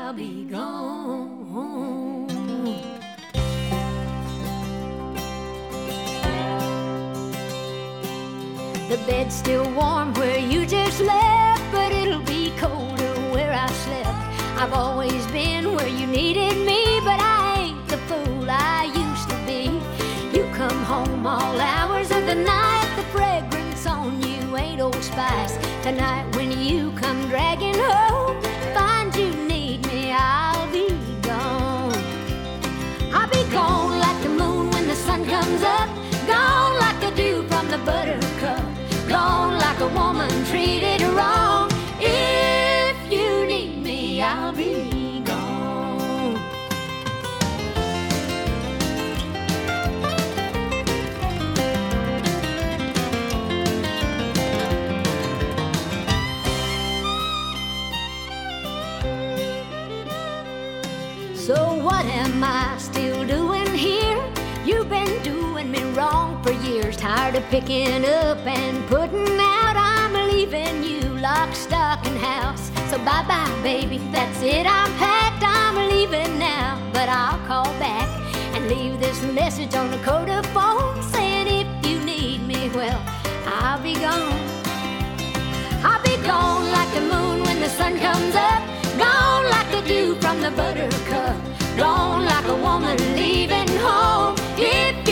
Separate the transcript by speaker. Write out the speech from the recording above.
Speaker 1: I'll be gone. The bed's still warm where you just left, but it'll be colder where I slept. I've always been where you needed me, but I ain't the fool I used to be. You come home all hours of the night, the fragrance on you ain't Old Spice. Tonight when you come dragging home, find you need me, I'll be gone. I'll be gone like the moon when the sun comes up, gone like the dew from the buttercup, gone like a woman treated wrong. If you need me, I'll be gone. So what am I still doing here? You've been doing me wrong for years. Tired of picking up and putting out. I'm leaving you lock, stock, and house. So bye-bye, baby, that's it, I'm packed. I'm leaving now, but I'll call back and leave this message on the coda phone, saying if you need me, well, I'll be gone. I'll be gone like the moon when the sun comes up, gone like the dew from the buttercup, gone like a woman leaving home. If